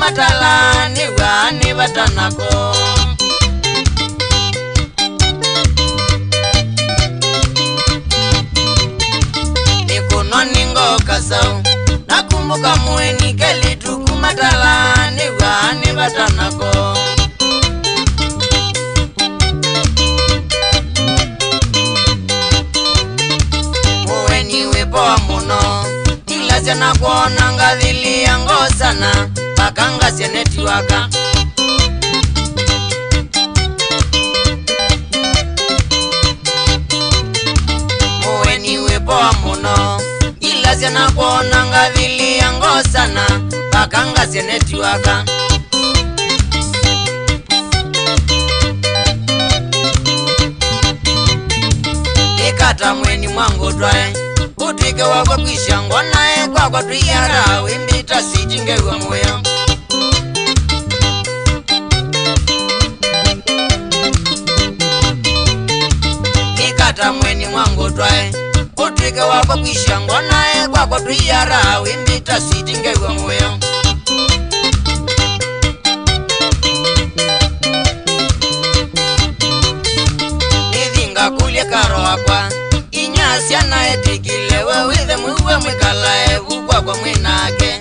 kumatala ni wani batanako nikuno ningo kasau nakumbuka mueni kelitu kumatala ni wani batanako mueni wepo muno ilasya kuona ngathili yango sana pakanga seneti waka mueni wepo muno ilasya kuona ngathili yango sana pakanga seneti waka ikata mweni mwangu twae utike wako kwisha ngona kwa tuyara wimbita sijingewa moyo ikata mweni mwangu twae utike wako kwisha ngona kwa tuyara wimbita sijingewa moyo nithinga kulie karo wakwa inyasya na etikile wewithe mwiwe mwikala evukwa kwa mwinake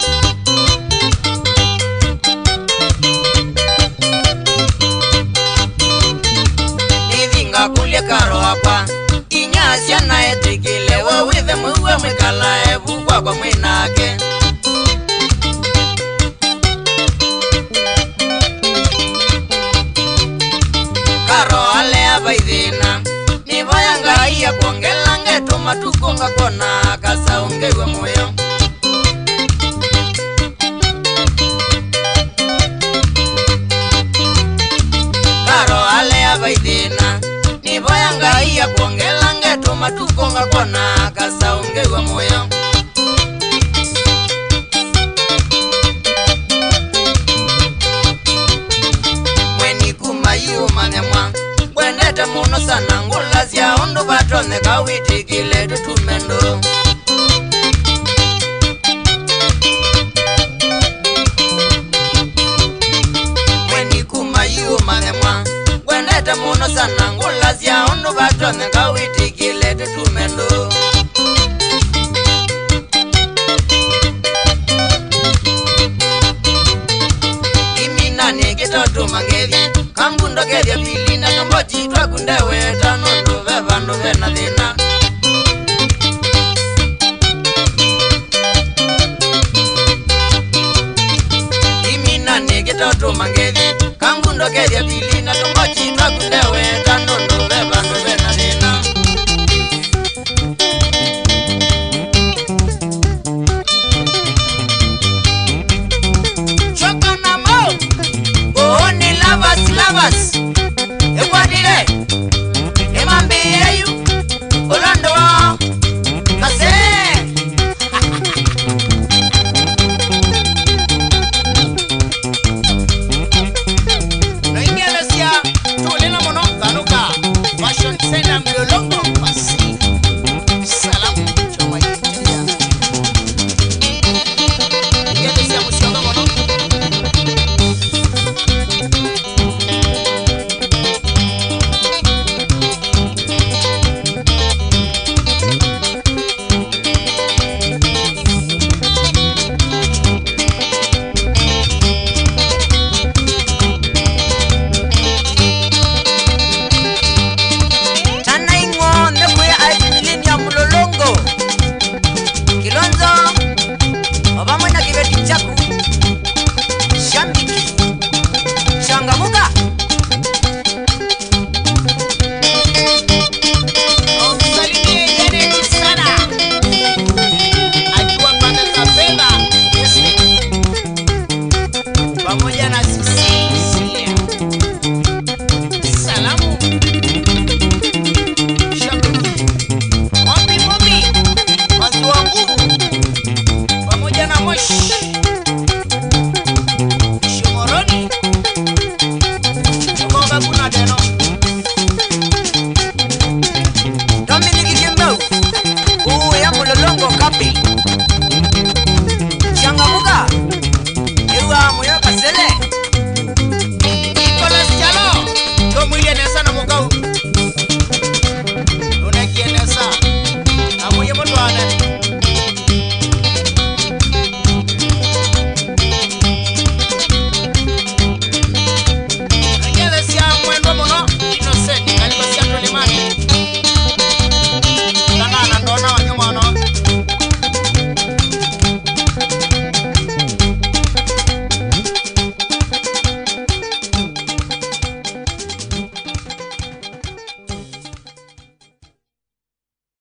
nithinga kulie karo wakwa inyasya na etikile wewithe mwiwe mwikala evukwa kwa mwinake karo alea baithina nivoya ngai ya kuongela ngetuma tukunga kona kasaungewe moyo karo alea baithina nivoya ngai ya kuongela ngetuma tukunga kona kasaungewe moyo mweni kumayu manyamwa kwendete muno sana ngulazya undu batoneka witikile tutume